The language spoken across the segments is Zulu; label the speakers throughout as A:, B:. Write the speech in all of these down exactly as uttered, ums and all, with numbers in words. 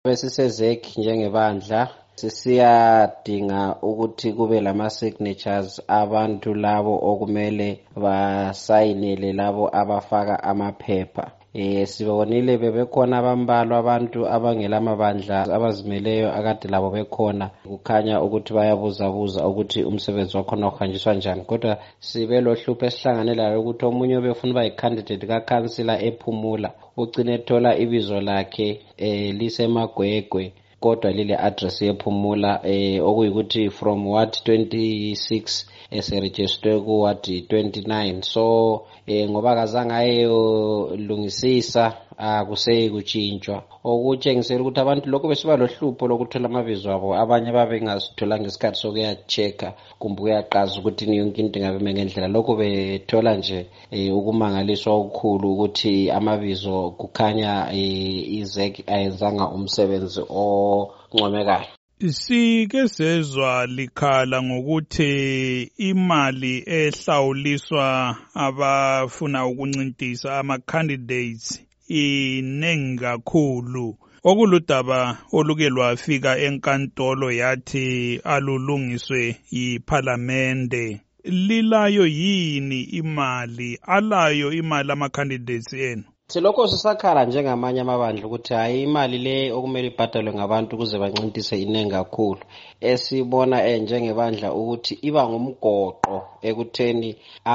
A: Besisezek njengebandla sisiyadinga ukuthi kube lama signatures abantu labo okumele basayinele labo abafaka amaphepha. Eh sibonile bebekhona abambalwa abantu abangelamabandla abazimeleyo akade labo bekhona, kukhanya ukuthi bayabuzabuza ukuthi umsebenzi wakhona uhanjiswa njani, kodwa sibe lohlupho esihlangane lalo ukuthi omunye obefuna uba yicandidate kaCouncillor ePhumula ugcine ethola ibizo lakhe eh liseMagwegwe kodwa lile address yePhumula eh okuyikuthi from ward twenty-six eseregister ku ward twenty-nine. So eh ngoba kazange ayolungisisa akuseyi kuchintshwa, okutshengisela ukuthi abantu lokho besiba lohlupho lokuthola amabizo abo, abanye babengasithola ngesikhathi sokuya checka kumbe uyaqaza ukuthi yonke into ngabe ngendlela. Lokho bethola nje eh, ukumangaliswa okukhulu ukuthi amabizo kukhanya eh, izek ayenzanga umsebenzi oncomekayo.
B: Sike sezwa likhala ngokuthi imali ehlawuliswa abafuna ukuncintisa ama candidates inengi kakhulu, okuludaba oluke lwafika enkantolo yathi alulungiswe yiphalamende. Lilayo yini imali, alayo imali ama candidates enu?
A: Silokho sisakhala njengamanye amabandla ukuthi hayi imali le okumele ibhadalwe ngabantu ukuze bancintise inengi kakhulu. Esibona eh njengebandla ukuthi iba ngumgoqo ekutheni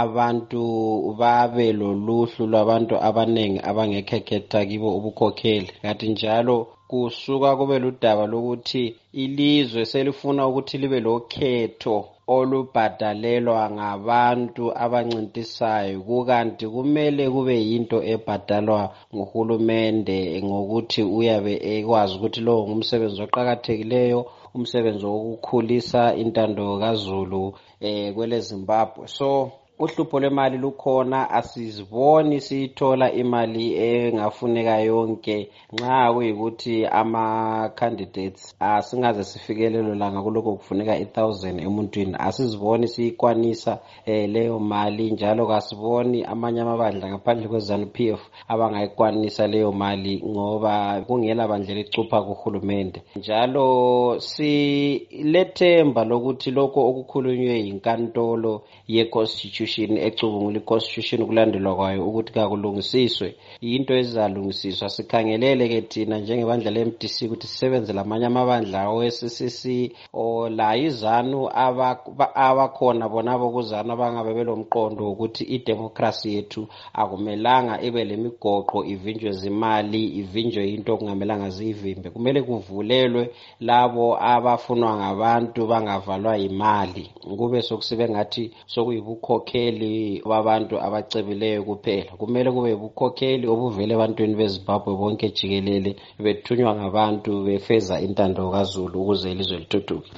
A: abantu babe loluhlu lwabantu abanengi abangekhekhetha kibo ubukhokheli. Kanti njalo kusuka kube ludaba lokuthi ilizwe selifuna ukuthi libe lokhetho olubhadalelwa ngabantu abancintisayo, kukanti kumele kube yinto ebhadalwa nguhulumende ngokuthi uyabe ekwazi ukuthi lo ngumsebenzi oqhakathekileyo, umsebenzi wokukhulisa intando kaZulu eh kwele Zimbabwe. So uhlupho lwemali lukhona, asiziboni siyithola imali engafuneka yonke nxa kuyikuthi ama candidates asingaze sifikelelo langa kuloko kufuneka one thousand emuntwini, asiziboni siyikwanisa eh, leyo mali, njalo kasiboni amanye amabandla ngaphandle kwe ZANU P F abangayikwanisa leyo mali ngoba kungela bandla licupha kuhulumende. Njalo silethemba lokuthi lokho okukhulunywe yinkantolo ye constitution ecubungula iconstitution kulandelwa kwayo ukuthi kakulungisiswe, into ezalungisiswa. Sikhangelele ke thina njengebandla le-M D C ukuthi sisebenze lamanye amabandla we-C C C o la izanu abakhona bonabo kuzanu abangabe belomqondo ukuthi idemocracy yethu akumelanga ibe lemigoqo ivinjwe zimali, ivinjwe into okungamelanga zivimbe. Kumele kuvulelwe labo abafunwa ngabantu bangavalwa imali, kube sokusibe ngathi sokuyibukhokhe babantu abacebileyo kuphela. Kumele kube ubukhokheli obuvele ebantwini beZimbabwe bonke jikelele, bethunywa ngabantu befeza intando kaZulu ukuze ilizwe lithuthuke.